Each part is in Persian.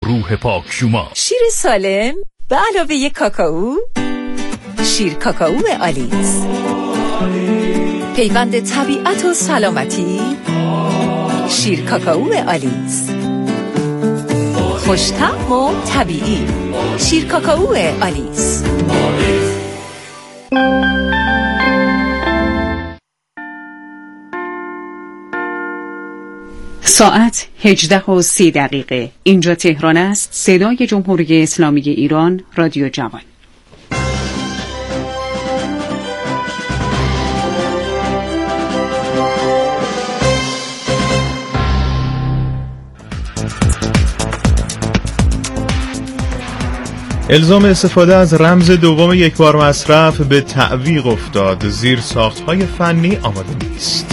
روح پاک شما. شیر سالم به علاوه یک کاکائو، شیر کاکائو آلیس، پیوند طبیعت و سلامتی، شیر کاکائو آلیس، خوش‌طعم و طبیعی، شیر کاکائو آلیس. ساعت 18:30. اینجا تهران است. صدای جمهوری اسلامی ایران، رادیو جوان. الزام استفاده از رمز دوم یکبار مصرف به تعویق افتاد. زیر ساخت‌های فنی آماده نیست.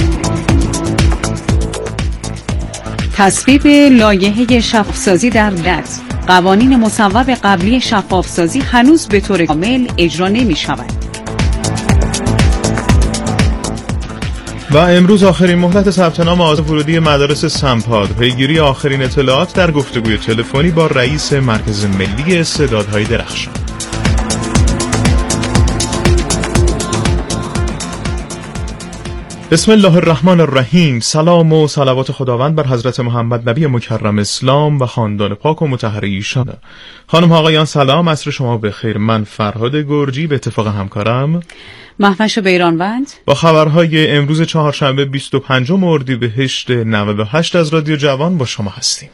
تصویب لایحه شفاف‌سازی در دت. قوانین مصوب قبلی شفاف‌سازی هنوز به طور کامل اجرا نمی‌شود. و امروز آخرین مهلت ثبت نام آزاد ورودی مدارس سمپاد. پیگیری آخرین اطلاعات در گفتگوی تلفنی با رئیس مرکز ملی استعدادهای درخشان. بسم الله الرحمن الرحیم. سلام و صلوات خداوند بر حضرت محمد نبی مکرم اسلام و خاندان پاک و مطهر ایشان. خانم آقایان سلام، عصر شما بخیر. من فرهاد گرجی به اتفاق همکارم مهوش بیرانوند با خبرهای امروز چهارشنبه 25 اردیبهشت 98 از رادیو جوان با شما هستیم.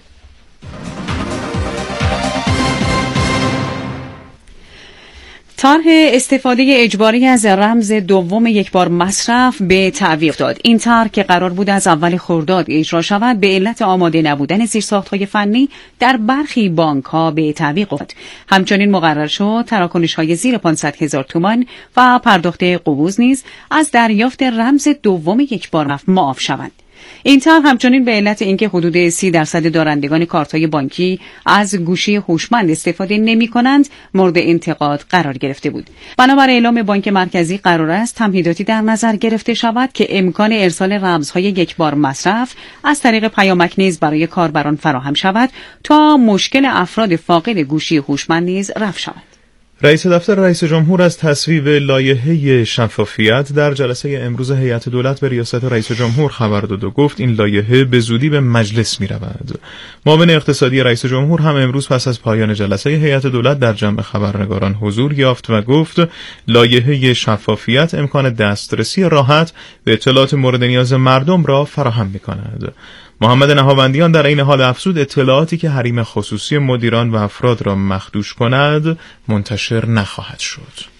طرح استفاده اجباری از رمز دوم یکبار مصرف به تعویق داد. این طرح که قرار بود از اول خرداد اجرا شود، به علت آماده نبودن زیرساخت‌های فنی در برخی بانک‌ها به تعویق افتاد. همچنین مقرر شد تراکنش‌های زیر 500,000 تومان و پرداخت قبوز نیز از دریافت رمز دوم یکبار معاف شوند. این طرح همچنین به علت اینکه حدود 30% دارندگان کارت‌های بانکی از گوشی هوشمند استفاده نمی‌کنند مورد انتقاد قرار گرفته بود. بنابر اعلام بانک مرکزی قرار است تمهیداتی در نظر گرفته شود که امکان ارسال رمزهای یکبار مصرف از طریق پیامک نیز برای کاربران فراهم شود تا مشکل افراد فاقد گوشی هوشمند نیز رفع شود. رئیس دفتر رئیس جمهور از تصویب لایحه شفافیت در جلسه امروز هیئت دولت به ریاست رئیس جمهور خبر داد و گفت این لایحه به زودی به مجلس می رود. معاون اقتصادی رئیس جمهور هم امروز پس از پایان جلسه هیئت دولت در جمع خبرنگاران حضور یافت و گفت لایحه شفافیت امکان دسترسی راحت به اطلاعات مورد نیاز مردم را فراهم می کند. محمد نهاوندیان در این حال افزود اطلاعاتی که حریم خصوصی مدیران و افراد را مخدوش کند منتشر نخواهد شد.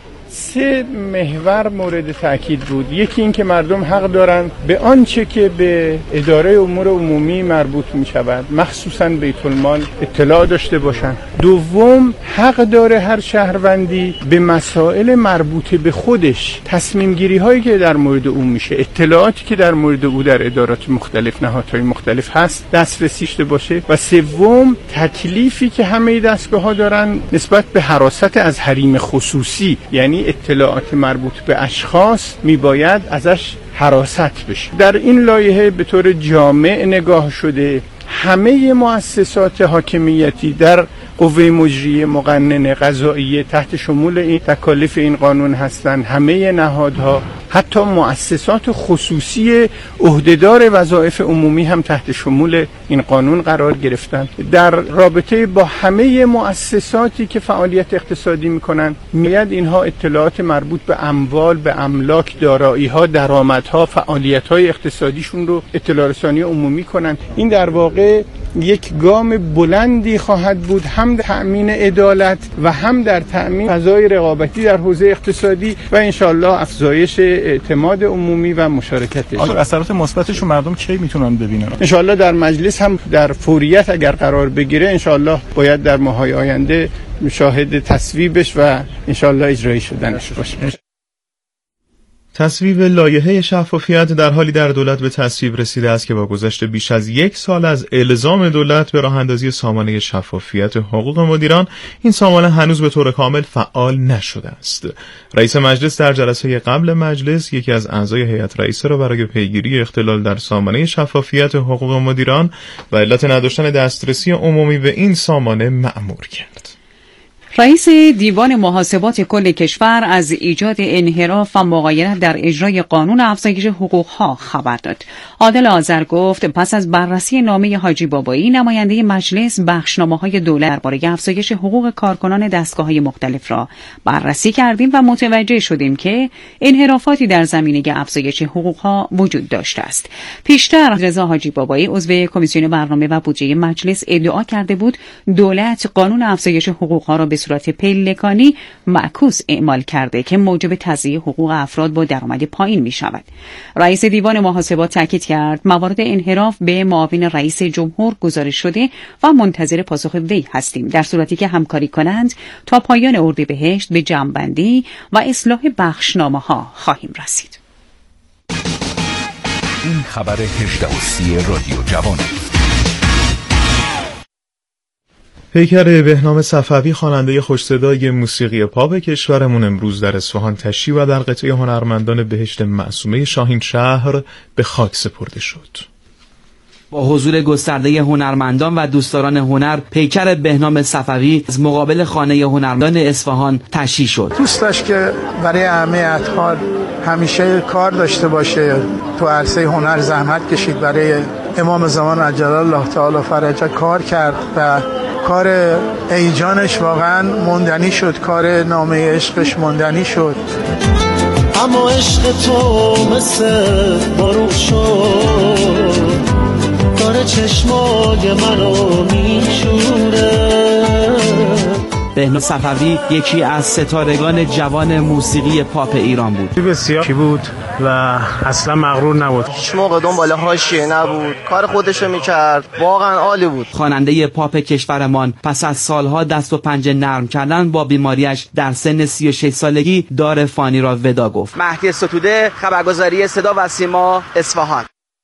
3 محور مورد تأکید بود. یکی این که مردم حق دارند به آنچه که به اداره امور عمومی مربوط می شود مخصوصاً بیت المال اطلاع داشته باشند. دوم، حق داره هر شهروندی به مسائل مربوط به خودش، تصمیم گیری هایی که در مورد او میشه، اطلاعاتی که در مورد او در ادارات مختلف، نهادهای مختلف هست، دسترسی داشته باشه. و سوم، تکلیفی که همه دستگاه ها دارن نسبت به حراست از حریم خصوصی، یعنی اطلاعات مربوط به اشخاص میباید ازش حراست بشه. در این لایحه به طور جامع نگاه شده همه مؤسسات حاکمیتی در قوه مجریه مقننه قضاییه تحت شمول این تکالیف این قانون هستند. همه نهادها، حتی مؤسسات خصوصی عهدهدار وظایف عمومی هم تحت شمول این قانون قرار گرفتند. در رابطه با همه مؤسساتی که فعالیت اقتصادی میکنن میاد اینها اطلاعات مربوط به اموال، به املاک، دارایی‌ها، درآمدها، فعالیت‌های اقتصادیشون رو اطلاع رسانی عمومی کنن. این در واقع یک گام بلندی خواهد بود، هم در تأمین عدالت و هم در تأمین فضای رقابتی در حوزه اقتصادی و انشالله افزایش اعتماد عمومی و مشارکت. اثرات مثبتش رو مردم کی میتونن ببینن؟ انشالله در مجلس هم در فوریت اگر قرار بگیره انشالله باید در ماه‌های آینده شاهد تصویبش و انشالله اجرایی شدنش باشه. تصویب لایحه شفافیت در حالی در دولت به تصویب رسیده است که با گذشت بیش از 1 سال از الزام دولت به راه‌اندازی سامانه شفافیت حقوق مدیران، این سامانه هنوز به طور کامل فعال نشده است. رئیس مجلس در جلسه قبل مجلس یکی از اعضای هیئت رئیسه را برای پیگیری اختلال در سامانه شفافیت حقوق مدیران و علت نداشتن دسترسی عمومی به این سامانه مأمور کرد. رئیس دیوان محاسبات کل کشور از ایجاد انحراف و مغایرت در اجرای قانون افزایش حقوق‌ها خبر داد. عادل آذر گفت پس از بررسی نامه حاجی بابایی، نماینده مجلس بخشنامه‌های دولت درباره افزایش حقوق کارکنان دستگاه‌های مختلف را بررسی کردیم و متوجه شدیم که انحرافاتی در زمینه افزایش حقوق‌ها وجود داشته است. پیشتر رضا حاجی بابایی عضو کمیسیون برنامه و بودجه مجلس ادعا کرده بود دولت قانون افزایش حقوق‌ها را به صورت پلکانی معکوس اعمال کرده که موجب تضییع حقوق افراد با درآمد پایین می شود. رئیس دیوان محاسبات تاکید کرد موارد انحراف به معاون رئیس جمهور گزارش شده و منتظر پاسخ وی هستیم، در صورتی که همکاری کنند تا پایان اردیبهشت به جمع‌بندی و اصلاح بخشنامه‌ها خواهیم رسید. این خبر 18:30 رادیو جوان. پیکر بهنام صفوی، خواننده خوش‌صدای موسیقی پاپ کشورمون، امروز در اصفهان تشییع و در قطعه هنرمندان بهشت معصومه شاهین شهر به خاک سپرده شد. با حضور گسترده هنرمندان و دوستداران هنر، پیکر بهنام صفوی از مقابل خانه هنرمندان اصفهان تشییع شد. دوست داشت که برای همه اطفال همیشه کار داشته باشه، تو عرصه هنر زحمت کشید، برای امام زمان عجل الله تعالی فرجه کار کرد و کار ایجانش واقعا موندنی شد، کار نامه عشقش موندنی شد. اما عشق تو مثل بارون شد، داره چشمای منو میشوره. بهنام صفوی یکی از ستارگان جوان موسیقی پاپ ایران بود. بسیار کی بود و اصلا مغرور نبود. هیچ موقع دنبال حاشیه نبود، کار خودشو میکرد، واقعا عالی بود. خواننده پاپ کشورمان پس از سالها دست و پنجه نرم کردن با بیماریش در سن 36 سالگی دار فانی را ودا گفت. مهدی ستوده، خبرگزاری صدا و سیما، اصفهان.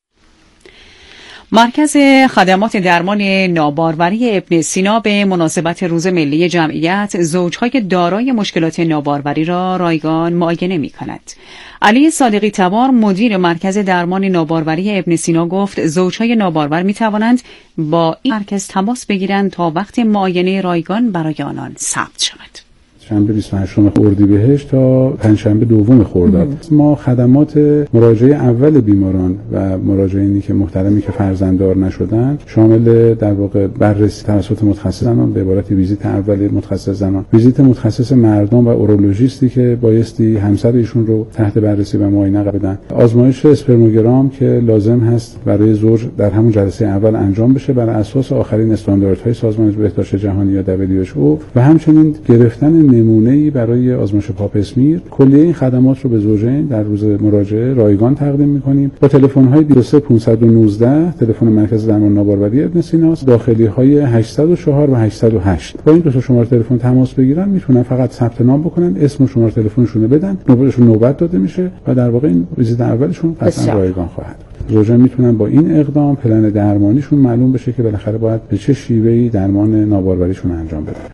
مرکز خدمات درمان ناباروری ابن سینا به مناسبت روز ملی جمعیت زوجهای دارای مشکلات ناباروری را رایگان معاینه می‌کند. علی صادقی تبار، مدیر مرکز درمان ناباروری ابن سینا، گفت زوجهای نابارور می‌توانند با این مرکز تماس بگیرند تا وقت معاینه رایگان برای آنان ثبت شود. شنبه 28 اردیبهشت تا پنجشنبه 2 خرداد ما خدمات مراجعه اول بیماران و مراجعینی که محترمی که فرزنددار نشدن، شامل در واقع بررسی توسط متخصص زنان، به عبارت ویزیت اول متخصص زنان، ویزیت متخصص مردان و اورولوژیستی که بایستی همسر ایشون رو تحت بررسی و معاینه قرار بدن، آزمایش اسپرموگرام که لازم هست برای زوج در همون جلسه اول انجام بشه بر اساس آخرین استانداردهای سازمان بهداشت جهانی یا WHO، و همچنین گرفتن نمونه‌ای برای آزمایش پاپ اسمیر. کلیه این خدمات رو به زوجین در روز مراجعه رایگان تقدیم می‌کنیم با تلفن‌های 23 519 تلفن مرکز درمان ناباروری ابن سینا، داخلی‌های 804 و 808. با این دو تا شماره تلفن تماس بگیرن میتونن فقط ثبت نام بکنن، اسم و شماره تلفنشون رو بدن، نمرهشون نوبت داده میشه و در واقع این ویزیت اولشون قطعا رایگان خواهد بود. زوجین میتونن با این اقدام پلن درمانیشون معلوم بشه که بالاخره باید به چه شیوهی درمان نابارواریشون انجام بدن.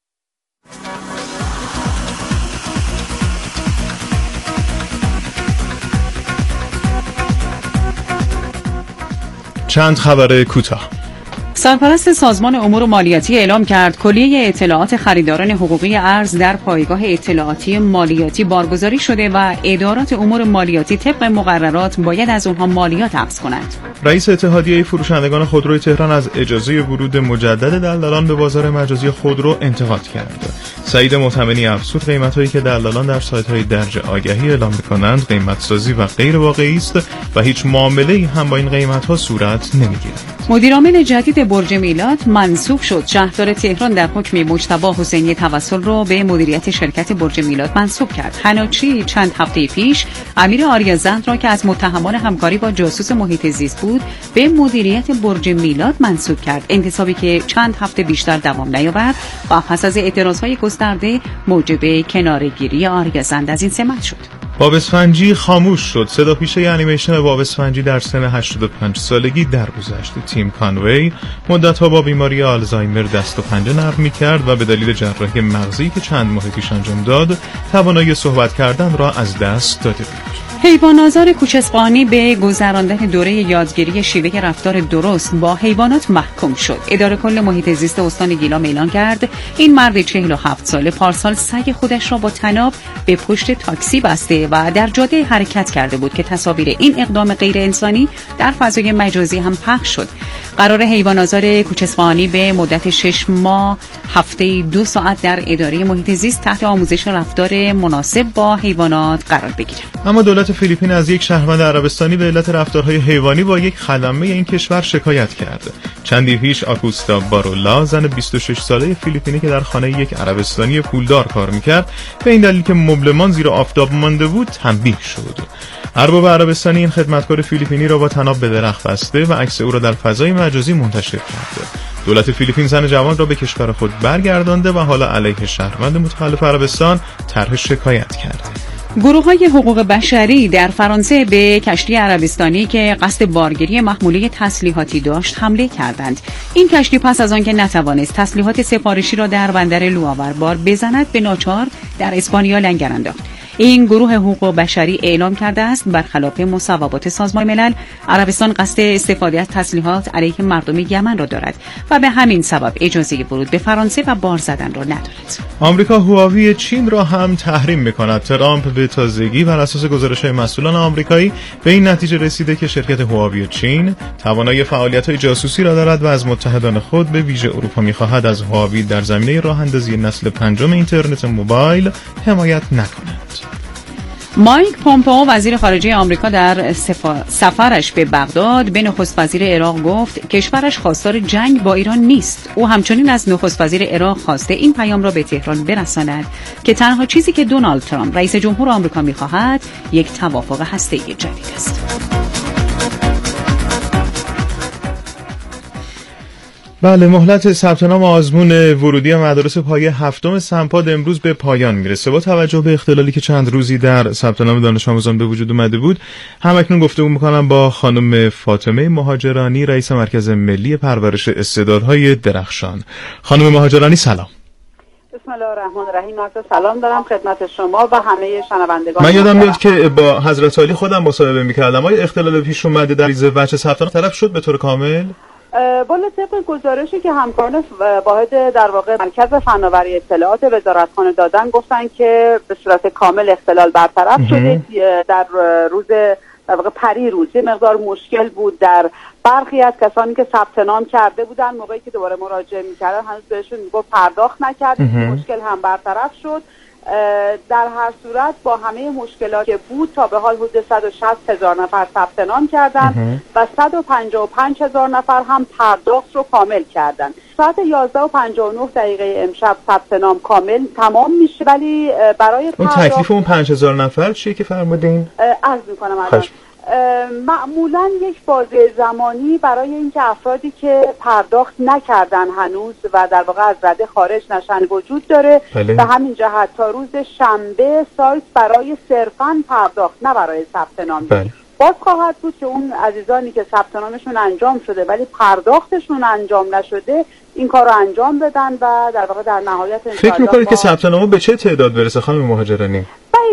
چند خبر کوتاه. سرپرست سازمان امور مالیاتی اعلام کرد کلیه اطلاعات خریداران حقوقی ارز در پایگاه اطلاعاتی مالیاتی بارگذاری شده و ادارات امور مالیاتی طبق مقررات باید از اونها مالیات اخذ کنند. رئیس اتحادیه فروشندگان خودروی تهران از اجازه ورود مجدد دلالان به بازار مجازی خودرو انتقاد کرد. سعید معتمدی افزود قیمت‌هایی که دلالان در سایت‌های درج آگهی اعلام می‌کنند قیمت‌سازی و غیر واقعی است و هیچ معامله‌ای هم با این قیمت‌ها صورت نمی‌گیرد. مدیرعامل جدید برج میلاد منصوب شد. شهردار تهران در حکم مجتبی حسینی توسل را به مدیریت شرکت برج میلاد منصوب کرد. حناچی چند هفته پیش امیر آریازند را که از متهمان همکاری با جاسوس محیط زیست بود به مدیریت برج میلاد منصوب کرد. انتصابی که چند هفته بیشتر دوام نیاورد و پس از اعتراضهای گسترده موجب کناره‌گیری آریازند از این سمت شد. باب اسفنجی خاموش شد. صدا پیشه انیمیشن باب اسفنجی در سن 85 سالگی درگذشت. تیم کانوی مدت‌ها با بیماری آلزایمر دست و پنجه نرم می‌کرد و به دلیل جراحی مغزی که چند ماه پیش انجام داد، توانایی صحبت کردن را از دست داده بود. حیوان آزار کوچ‌اسپانی به گذراندن دوره یادگیری شیوه رفتار درست با حیوانات محکوم شد. اداره کل محیط زیست استان گیلان اعلام کرد این مرد 47 ساله پارسال سگ خودش را با طناب به پشت تاکسی بسته و در جاده حرکت کرده بود که تصاویر این اقدام غیر انسانی در فضای مجازی هم پخش شد. قرار حیوان آزار کوچ‌اسپانی به مدت 6 ماه هفته 2 ساعت در اداره محیط زیست تحت آموزش رفتار مناسب با حیوانات قرار بگیرد. اما دولت فیلیپین از یک شهروند عربستانی به علت رفتارهای حیوانی با یک خدمه این کشور شکایت کرد. چندی پیش آکوستا بارولا، زن 26 ساله فیلیپینی که در خانه یک عربستانی پولدار کار میکرد، به این دلیل که مبلمان زیر آفتاب مانده بود تنبیه شد. ارباب عربستانی این خدمتکار فیلیپینی را با طناب به درخت بسته و عکس او را در فضای مجازی منتشر کرد. دولت فیلیپین زن جوان را به کشور خود برگردانده و حالا علیه شهروند متخلف عربستان طرح شکایت کرده. گروه‌های حقوق بشری در فرانسه به کشتی عربستانی که قصد بارگیری محموله تسلیحاتی داشت حمله کردند. این کشتی پس از آنکه نتوانست تسلیحات سفارشی را در بندر لوآوربار بزند به ناچار در اسپانیا لنگر انداخت. این گروه حقوق بشری اعلام کرده است برخلاف مصوبات سازمان ملل عربستان قصد استفاده از تسلیحات علیه مردم یمن را دارد و به همین سبب اجازه ورود به فرانسه و بار زدن را ندارد. آمریکا هواوی چین را هم تحریم می‌کند. ترامپ به تازگی بر اساس گزارش‌های مسئولان آمریکایی به این نتیجه رسیده که شرکت هواوی چین توانایی فعالیت‌های جاسوسی را دارد و از متحدان خود به ویژه اروپا می‌خواهد از هواوی در زمینه راه‌اندازی نسل پنجم اینترنت موبایل حمایت نکند. مایک پومپئو وزیر خارجه آمریکا در سفرش به بغداد به نخست وزیر عراق گفت کشورش خواستار جنگ با ایران نیست. او همچنین از نخست وزیر عراق خواسته این پیام را به تهران برساند که تنها چیزی که دونالد ترامپ رئیس جمهور آمریکا می‌خواهد یک توافق هسته‌ای جدید است. بله، مهلت ثبت نام آزمون ورودی مدارس پایه هفتم سنپاد امروز به پایان میرسه. با توجه به اختلالی که چند روزی در ثبت نام دانش آموزان به وجود اومده بود، همکنون گفتگو میکنم با خانم فاطمه مهاجرانی، رئیس مرکز ملی پرورش استعدادهای درخشان. خانم مهاجرانی سلام. بسم الله الرحمن الرحیم. سلام دارم خدمت شما و همه شنوندگان. من یادم میاد که با حضرت علی خودم مصاحبه میکردم. آیا اختلال پیش اومده در ریزه بچه ثبت نام طرف شد به طور کامل؟ بالا طبق گزارشی که همکاران واحد در واقع مرکز فناوری اطلاعات وزارتخانه دادن گفتن که به صورت کامل اختلال برطرف شده. در روز در واقع پریروز یه مقدار مشکل بود در برخی از کسانی که ثبت نام کرده بودن، موقعی که دوباره مراجعه می‌کردن هنوز بهشون میگفت پرداخت نکردید. مشکل هم برطرف شد. در هر صورت با همه مشکلات که بود تا به حال حدود 160,000 نفر ثبت نام کردن و 155,000 نفر هم پرداخت رو کامل کردن. ساعت 11:59 امشب ثبت نام کامل تمام میشه، ولی برای اون تکلیف اون 5,000 نفر چیه که فرمودین؟ عرض میکنم الان معمولا یک بازه زمانی برای اینکه افرادی که پرداخت نکردن هنوز و در واقع از رده خارج نشن وجود داره. به همین جهت تا روز شنبه سایت برای صرفاً پرداخت نه برای ثبت نام باز خواهد بود که اون عزیزانی که ثبت نامشون انجام شده ولی پرداختشون انجام نشده این کار رو انجام بدن و در واقع در نهایت فکر می‌کنید که ثبت نام به چه تعداد برسه خانم مهاجرانی؟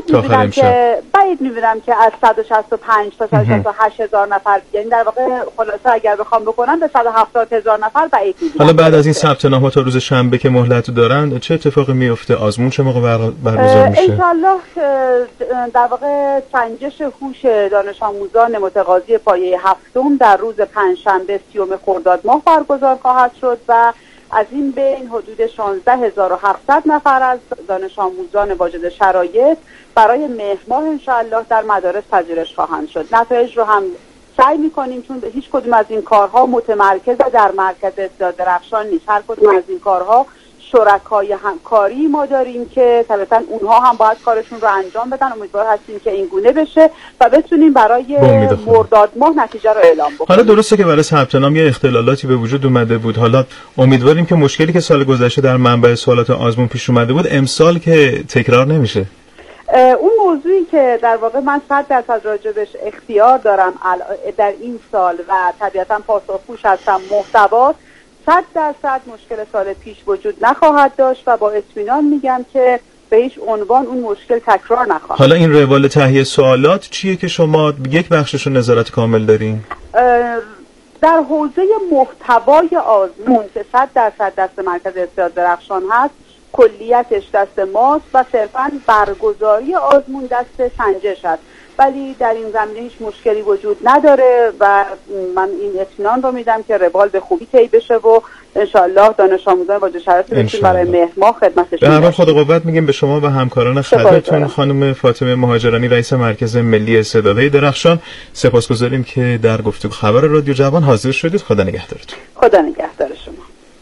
بعید می‌بینم که از 165 تا 168,000 نفر، یعنی در واقع خلاصه اگر بخوام بکنم به 170,000 نفر بعید می‌بینم. حالا بعد از این ثبت نام‌ها تا روز شنبه که مهلت دارن چه اتفاقی میفته؟ آزمون چه موقع برگزار میشه؟ ان شاءالله در واقع سنجش هوش دانش آموزان متقاضی پایه هفتم در روز پنجشنبه 30 خرداد ماه برگزار خواهد شد و از این بین حدود 16,700 نفر از دانش آموزان واجد شرایط برای مهر ماه انشاءالله در مدارس پذیرش خواهند شد. نتایج رو هم سعی می‌کنیم چون هیچ کدوم از این کارها متمرکز در مرکز استعداد درخشان نیست. هر کدوم از این کارها شرکای همکاری ما داریم که طبعا اونها هم باید کارشون رو انجام بدن. امیدوار هستیم که این گونه بشه و بتونیم برای مرداد ماه نتیجه رو اعلام بکنیم. حالا درسته که برای ثبت نام یه اختلالاتی به وجود اومده بود. حالا امیدواریم که مشکلی که سال گذشته در منبع سوالات آزمون پیش اومده بود امسال که تکرار نمیشه. اون موضوعی که در واقع من 100% راجبش اختیار دارم در این سال و طبیعتا پاسخگوش هستم، محتوا 100% مشکل سال پیش وجود نخواهد داشت و با اطمینان میگم که به هیچ عنوان اون مشکل تکرار نخواهد. حالا این روال تهیه سوالات چیه که شما یک بخشش رو نظارت کامل دارین؟ در حوزه محتوای آزمون که 100% دست مرکز ارشاد درخشان هست، کلیتش دست ماست و صرفاً برگزاری آزمون دست سنجش هست، ولی در این زمینه هیچ مشکلی وجود نداره و من این اطمینان رو میدم که روال به خوبی طی بشه و انشالله دانش آموزان با جسارت بتونیم برای مهر ماه خدمتشون. به هر حال خدا قوت میگیم به شما و همکاران خدمتتون. خانم فاطمه مهاجرانی، رئیس مرکز ملی استعدادهای درخشان، سپاسگزاریم که در گفتگو خبر رادیو جوان حاضر شدید. خدا نگهدارتون. خدا نگهدار شما.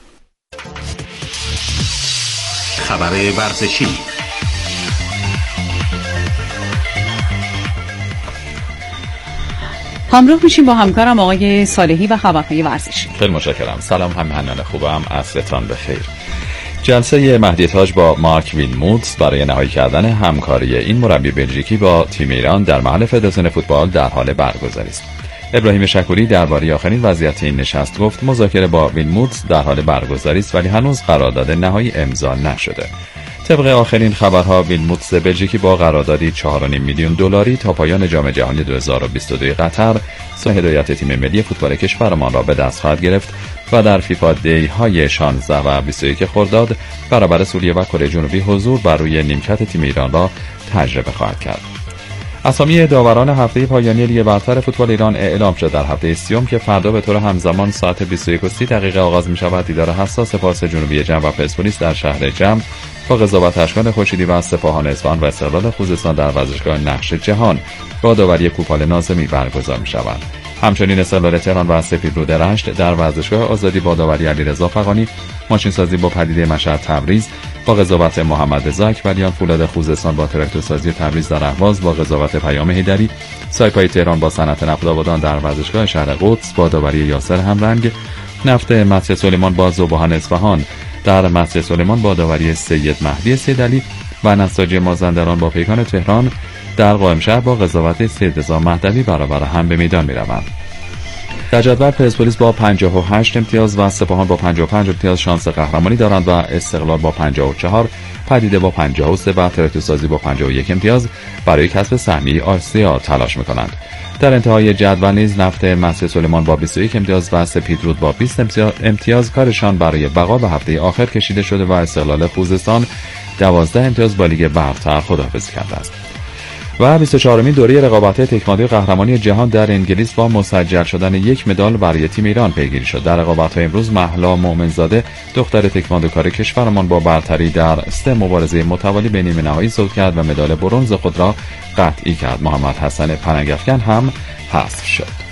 خبر ورزشی. همراه میشیم با همکارم آقای صالحی و خبرهای ورزشی. خیلی متشکرم. سلام همراهان خوبم، عصرتان بخیر. جلسه مهدی تاج با مارک ویلموتس برای نهایی کردن همکاری این مربی بلژیکی با تیم ایران در محل فدراسیون فوتبال در حال برگزاری است. ابراهیم شکوری درباره آخرین وضعیت این نشست گفت مذاکره با ویلموتس در حال برگزاری است ولی هنوز قرارداد نهایی امضا نشده. طبق آخرین خبرها ویلموتس بلژیکی با قراردادی 4.5 میلیون دلاری تا پایان جام جهانی 2022 قطر هدایت تیم ملی فوتبال کشورمان را به دست خواهد گرفت و در فیفا دی های 16 و 21 خرداد برابر سوریه و کره جنوبی حضور بر روی نیمکت تیم ایران را تجربه خواهد کرد. اسامی داوران هفته پایانی لیگ برتر فوتبال ایران اعلام شد. در هفته سیوم که فردا به طور همزمان ساعت 21:30 آغاز می شود، دیدار حساس پارس جنوبی جم و پرسپولیس در شهر جم با قضاوت اشکان خورشیدی و سپاهان اصفهان و استقلال خوزستان در ورزشگاه نقش جهان با داوری کوپال ناظمی برگزار می شود. همچنین استقلال تهران و سپیدرود رشت در ورزشگاه آزادی با داوری علیرضا فغانی، ماشین سازی با پدیده مشهد تبریز با قضاوت محمد رضا اکبریان، فولاد خوزستان با تراکتور سازی تبریز در اهواز با قضاوت پیام حیدری، سایپای تهران با صنعت نفت آبادان در ورزشگاه شهر قدس با داوری یاسر همرنگ، نفت مسجد سلیمان با ذوبحان اصفهان در مسجد سلیمان با داوری سید مهدی سیدعلی و نساجی مازندران با پیکان تهران در قائم شهر با قضاوت سید رضا مهدوی برابر هم به میدان می‌روند. در جدول پرسپولیس با 58 امتیاز و سپاهان با 55 امتیاز شانس قهرمانی دارند و استقلال با 54، پدیده با 53 و تراکتور سازی با 51 امتیاز برای کسب سهمیه آسیا تلاش می‌کنند. در انتهای جدول نیز نفت مسجد سلیمان با 21 امتیاز و سپیدرود با 20 امتیاز کارشان برای بقا به هفته آخر کشیده شده و استقلال خوزستان 12 امتیاز با لیگ برتر خداحافظی کرده است. و 24مین دوره رقابت‌های تکواندو قهرمانی جهان در انگلیس با مسجل شدن یک مدال برای تیم ایران پیگیری شد. در رقابت‌های امروز مهلا مومنزاده دختر تکواندوکار کشورمان با برتری در 3 مبارزه متوالی به نیمه نهایی صعود کرد و مدال برنز خود را قطعی کرد. محمد حسن پلنگ‌افکن هم حذف شد.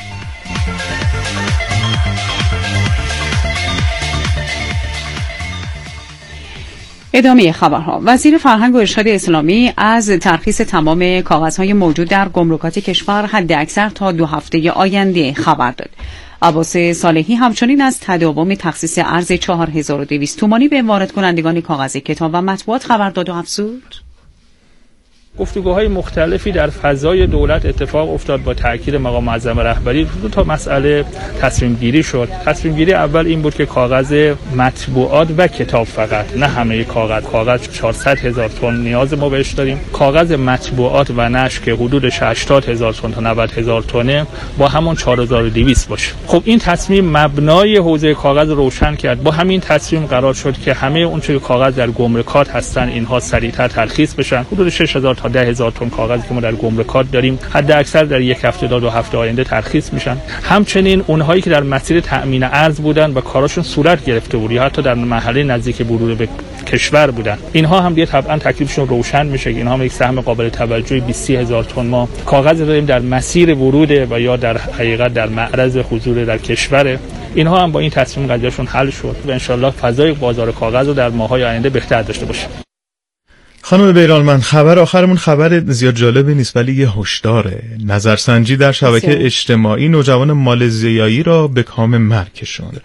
ادامه خبرها. وزیر فرهنگ و ارشاد اسلامی از ترخیص تمام کاغذهای موجود در گمرکات کشور حداکثر تا 2 هفته آینده خبر داد. عباس صالحی همچنین از تداوم تخصیص ارز 4200 تومانی به وارد کنندگان کاغذ کتاب و مطبوعات خبر داد و افزود گفتگوهای مختلفی در فضای دولت اتفاق افتاد با تاکید مقام معظم رهبری. 2 تا مسئله تصمیم گیری شد. تصمیم گیری اول این بود که کاغذ مطبوعات و کتاب فقط، نه همه کاغذ 400,000 تن نیاز ما بهش داریم. کاغذ مطبوعات و نشر که حدود 80,000 تن تا 90,000 تنه با همون 4200 باشه. خب این تصمیم مبنای حوزه کاغذ روشن کرد. با همین تصمیم قرار شد که همه اون چه کاغذ در گمرکات هستن اینها سریعتر ترخیص بشن. حدود 6,000 تا 10,000 تن کاغذی که ما در گمرکات داریم حد اکثر در 1 هفته تا 2 هفته آینده ترخیص میشن. همچنین اونهایی که در مسیر تأمین ارز بودن و کاراشون صورت گرفته بود یا حتی در مرحله نزدیک ورود به کشور بودن، اینها هم دیگه طبعا تکلیفشون روشن میشه. اینها هم یک سهم قابل توجهی 20,000 تن ما کاغذ داریم در مسیر ورود و یا در حقیقت در معرض حضور در کشور. اینها هم با این تصمیم قضیهشون حل شد و ان شاءالله فضای بازار کاغذ رو در ماه‌های آینده بهتر داشته باشه. خانم بیرالمند، خبر آخرمون خبر زیاد جالبی نیست ولی یه هشداره. نظرسنجی در شبکه اجتماعی نوجوان مالزیایی را به کام مرگ کشاند.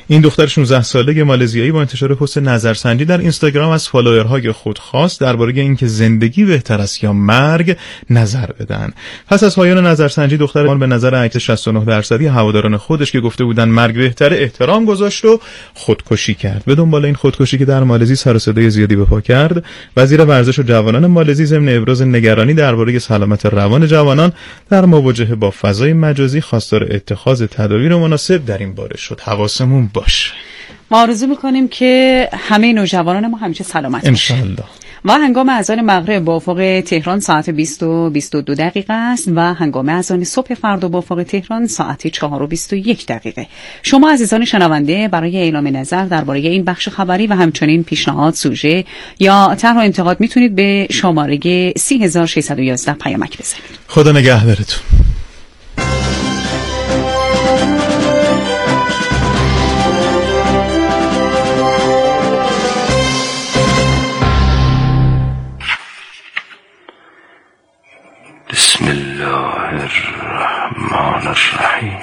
این دختر 16 ساله مالزیایی با انتشار پست نظرسنجی در اینستاگرام از فالوورهای خود خواست درباره اینکه زندگی بهتر است یا مرگ نظر بدن. پس از پایان نظرسنجی دختر به نظر عکس 69% هواداران خودش که گفته بودن مرگ بهتره احترام گذاشت و خودکشی کرد. به دنبال این خودکشی که در مالزی سر و صدای زیادی به پا کرد، وزیر ورزش و جوانان مالزی ضمن ابراز نگرانی درباره سلامت روان جوانان در مواجهه با فضای مجازی خواستار اتخاذ تدابیر مناسب در این باره شد. حواسمون باشه. ما آرزو میکنیم که همه نوجوانان ما همیشه سلامت باشن انشالله. و هنگام اذان مغرب با افق تهران ساعت 20 و 22 دقیقه است و هنگام اذان صبح فردا با افق تهران ساعت 4 و 21 دقیقه. شما عزیزان شنونده برای اعلام نظر درباره این بخش خبری و همچنین پیشنهاد، سوژه یا طرح و انتقاد میتونید به شماره 3611 پیامک بزنید. خدا نگهدارتون. بسم الله الرحمن الرحیم.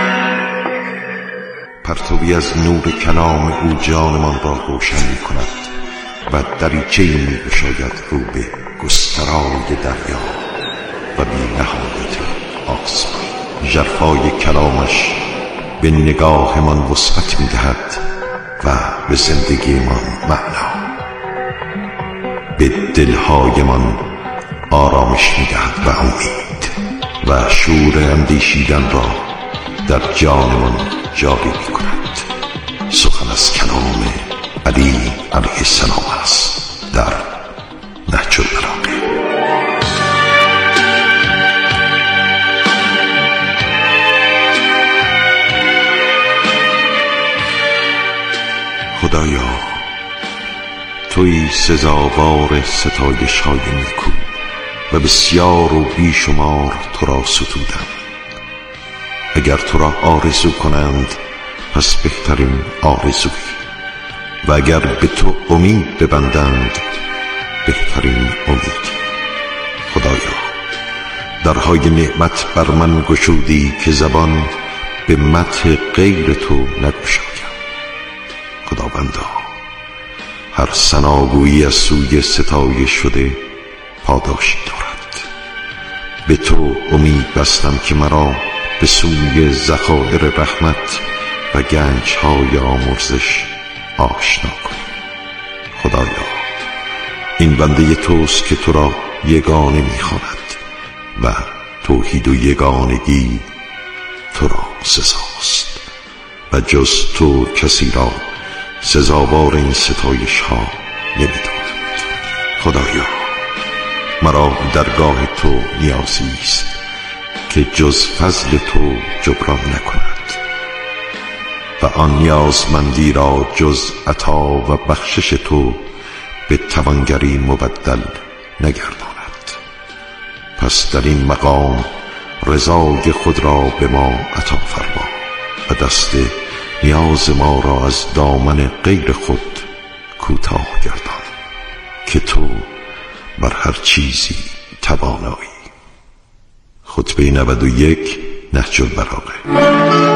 پرتوی از نور کلام او جانمان را روشن می کند و دریچه‌ای می گشاید رو به گسترای دریا و بی نهایت آسمان. ژرفای کلامش به نگاهمان وسعت می دهد و به زندگیمان معنا، به دلهایمان آرامش می‌دهد و امید و شور اندیشیدن را در جانمان جاری می‌کند. سخن از کلام علی علیه السلام است در نهج البلاغه. خدایا تویی سزاوار ستایش‌های نیکو و بسیار و بیشمار تو را ستودم. اگر تو را آرزو کنند پس بهترین آرزوی، و اگر به تو امید ببندند بهترین امیدی. خدایا درهای نعمت بر من گشودی که زبان به مدح غیر تو نگشایم. خداوندا هر ثناگویی از سوی ستایش شده پاداشی دارد. به تو امید بستم که مرا به سوی ذخایر رحمت و گنج‌های آمرزش آشنا کنی. خدایا این بنده توست که تو را یگانه می‌خواند و توحید و یگانگی تو را سزاست و جز تو کسی را سزاوار این ستایش ها نمی‌داند. خدایا مرا درگاه تو نیازی است که جز فضل تو جبران نکند و آن نیازمندی را جز عطا و بخشش تو به توانگری مبدل نگرداند. پس در این مقام رضای خود را به ما عطا فرما و دست نیاز ما را از دامن غیر خود کوتاه گردان که تو بر هر چیزی توانایی. خطبه 91 نهج البلاغه.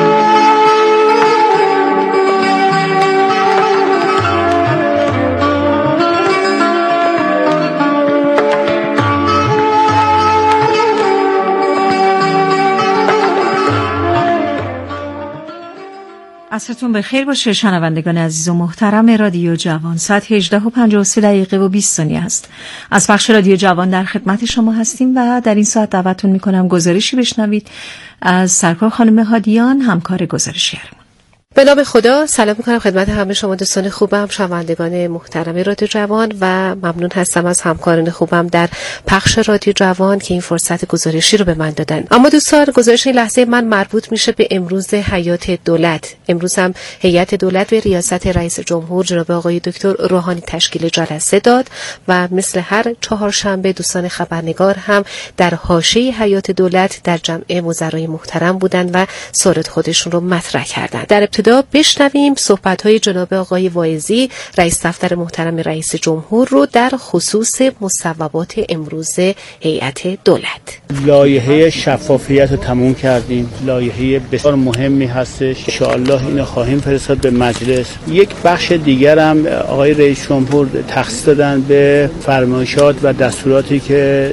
عصرتون بخیر باشه شنوندگان عزیز و محترم رادیو جوان. ساعت 18:53 و 20 ثانیه است. از بخش رادیو جوان در خدمت شما هستیم و در این ساعت دعوتتون میکنم گزارشی بشنوید از سرکار خانم هادیان، همکار گزارشگرمون. به نام خدا سلام میکنم خدمت همه شما دوستان خوبم، شنوندگان محترم رادیو جوان و ممنون هستم از همکاران خوبم در پخش رادیو جوان که این فرصت گزارشی رو به من دادن. اما دوستان گزارش این لحظه من مربوط میشه به امروز حیات دولت. امروز هم هیئت دولت به ریاست رئیس جمهور جناب آقای دکتر روحانی تشکیل جلسه داد و مثل هر چهارشنبه دوستان خبرنگار هم در حاشیه هیئت دولت در جمع وزرای محترم بودن و سرود خودشون رو مطرح کردن. در ابتدا بشنویم صحبت‌های جناب آقای واعظی رئیس دفتر محترم رئیس جمهور رو در خصوص مصوبات امروز هیئت دولت. لایحه شفافیت رو تموم کردیم. لایحه بسیار مهمی هستش. ان شاءالله اینو خواهیم فرستاد به مجلس. یک بخش دیگر هم آقای رئیس جمهور تخصیص دادن به فرمایشات و دستوراتی که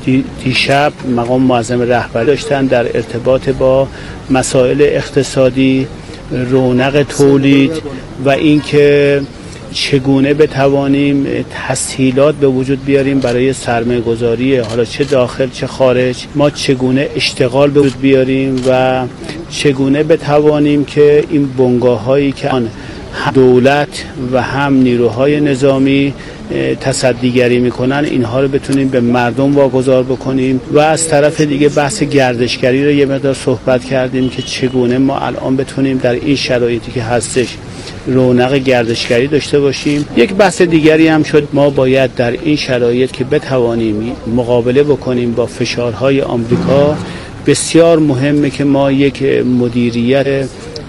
دیشب مقام معظم رهبری داشتن در ارتباط با مسائل اقتصادی، رونق تولید و اینکه چگونه بتوانیم تسهیلات به وجود بیاریم برای سرمایه‌گذاری، حالا چه داخل چه خارج، ما چگونه اشتغال به وجود بیاریم و چگونه بتوانیم که این بنگاه‌هایی که هم دولت و هم نیروهای نظامی تصدیگری میکنن اینها رو بتونیم به مردم واگذار بکنیم. و از طرف دیگه بحث گردشگری رو یه مقدار صحبت کردیم که چگونه ما الان بتونیم در این شرایطی که هستش رونق گردشگری داشته باشیم. یک بحث دیگری هم شد ما باید در این شرایط که بتوانیم مقابله بکنیم با فشارهای آمریکا، بسیار مهمه که ما یک مدیریت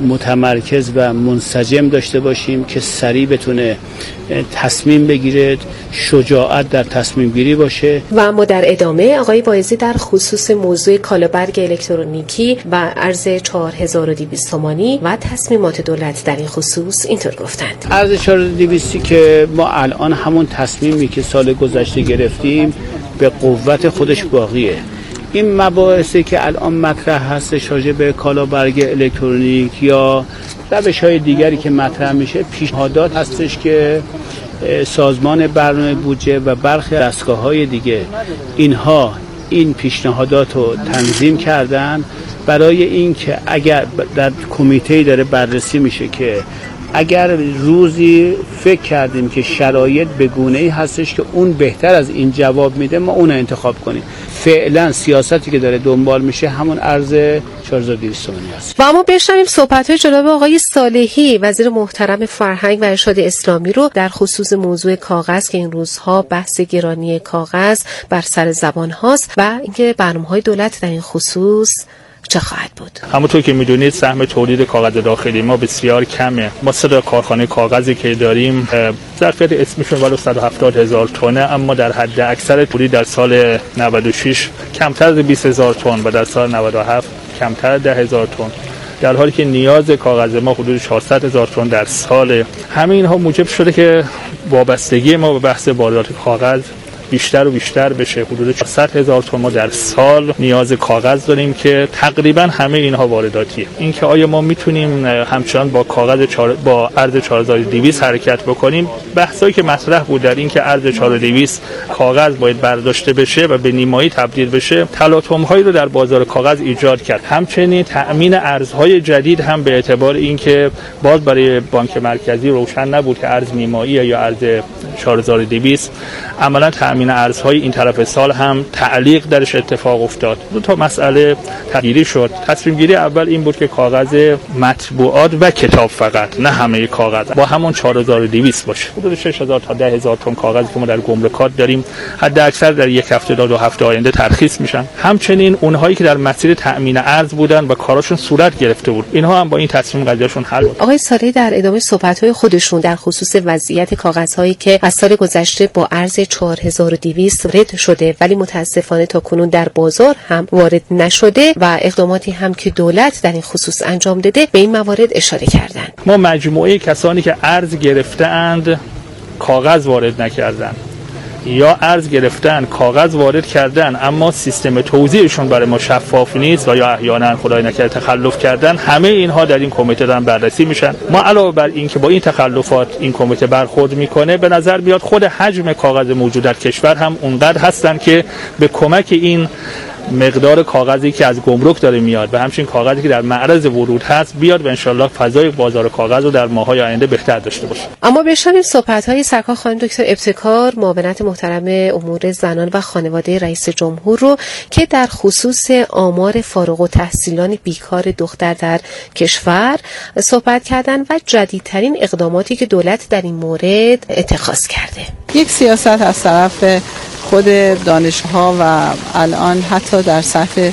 متمرکز و منسجم داشته باشیم که سریع بتونه تصمیم بگیره، شجاعت در تصمیم گیری باشه. و اما در ادامه آقای واعظی در خصوص موضوع کالابرگ الکترونیکی و ارز 4200 تومانی و تصمیمات دولت در این خصوص اینطور گفتند. ارز 4200 که ما الان همون تصمیمی که سال گذشته گرفتیم به قوت خودش باقیه. این مباحثی که الان مطرح هست راجع به کالابرگ الکترونیک یا روش‌های دیگری که مطرح میشه پیشنهادات هستش که سازمان برنامه بودجه و برخی دستگاه‌های دیگه اینها این پیشنهادات رو تنظیم کردن برای اینکه اگر در کمیته داره بررسی میشه که اگر روزی فکر کردیم که شرایط به گونه‌ای هستش که اون بهتر از این جواب میده ما اون رو انتخاب کنیم. فعلا سیاستی که داره دنبال میشه همون ارز 4200 تومانی است. و اما بشنویم صحبت‌های جناب آقای صالحی وزیر محترم فرهنگ و ارشاد اسلامی رو در خصوص موضوع کاغذ که این روزها بحث گرانی کاغذ بر سر زبان هاست و اینکه برنامه‌های دولت در این خصوص چه خواهد بود. همونطور که میدونید سهم تولید کاغذ داخلی ما بسیار کمه. ما 3 کارخانه کاغذی که داریم ظرفیت اسمیشون بالای 170,000 تن، اما در حد اکثر تولید در سال 96 کمتر از 20,000 تن و در سال 97 کمتر از 10,000 تن، در حالی که نیاز کاغذ ما حدود 400,000 تن در سال. همه اینها موجب شده که وابستگی ما به بحث واردات کاغذ بیشتر و بیشتر بشه. حدود 400,000 تن ما در سال نیاز کاغذ داریم که تقریبا همه اینها وارداتیه. اینکه آیا ما میتونیم همچنان با کاغذ با ارز 4200 حرکت بکنیم؟ بحثایی که مطرح بود در این که ارز 4200 کاغذ باید برداشته بشه و به نیمایی تبدیل بشه، تلاطم‌هایی رو در بازار کاغذ ایجاد کرد. همچنین تأمین ارزهای جدید هم به اعتبار اینکه باز برای بانک مرکزی روشن نبود که ارز نیمایی یا ارز 4200 عملاً تأمین ارزهای این طرف سال هم تعلیق درش اتفاق افتاد. 2 مسئله تغییری شد. تصمیم گیری اول این بود که کاغذ مطبوعات و کتاب فقط، نه همه کاغذ، با همون 4200 باشه. حدود 6,000 تا 10,000 تن کاغذ که ما در گمرکات داریم حد اکثر در یک هفته تا 2 هفته آینده ترخیص میشن. همچنین اونهایی که در مسیر تأمین ارز بودن و کاراشون صورت گرفته بود، اینها هم با این تصمیم قضیهشون حل شد. آقای صالحی در ادامه صحبت‌های خودشون در خصوص وضعیت کاغذهایی که از سال گذشته با ارز 4200 وارد شده ولی متاسفانه تا کنون در بازار هم وارد نشده و اقداماتی هم که دولت در این خصوص انجام داده به این موارد اشاره کردند. ما مجموعه کسانی که ارز گرفتند کاغذ وارد نکردند یا ارز گرفتن کاغذ وارد کردن اما سیستم توزیعشون برای ما شفاف نیست و یا احیانا خدای نکرده تخلف کردن، همه اینها در این کمیته دارن بررسی میشن. ما علاوه بر این که با این تخلفات این کمیته برخورد میکنه، به نظر میاد خود حجم کاغذ موجود در کشور هم اونقدر هستن که به کمک این مقدار کاغذی که از گمرک داره میاد و همچنین کاغذی که در معرض ورود هست بیاد و انشالله فضای بازار کاغذ رو در ماه‌های آینده بهتر داشته باشه. اما بشنویم صحبت‌های سرکار خانم دکتر ابتکار معاونت محترم امور زنان و خانواده رئیس جمهور رو که در خصوص آمار فارغ التحصیلان بیکار دختر در کشور صحبت کردن و جدیدترین اقداماتی که دولت در این مورد اتخاذ کرده. یک سیاست از طرف خود دانشها و الان حتی در سطح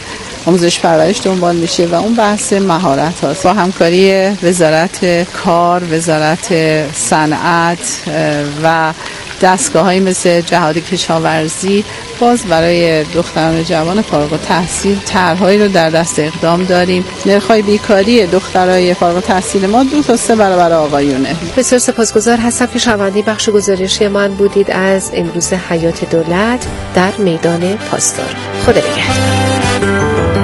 آموزش پرورش دنبال میشه و اون بحث مهارت هاست با همکاری وزارت کار، وزارت صنعت و دستگاه‌هایی مثل جهاد کشاورزی باز برای دختران جوان فارغ التحصیل طرح‌هایی رو در دست اقدام داریم. نرخ‌های بیکاری دخترای فارغ التحصیل ما 2 تا 3 برابر آقایونه. بسیار سپاسگزار هستم که شنونده بخش گزارشی من بودید از امروز حیات دولت در میدان پاسدار. خدا نگهدار.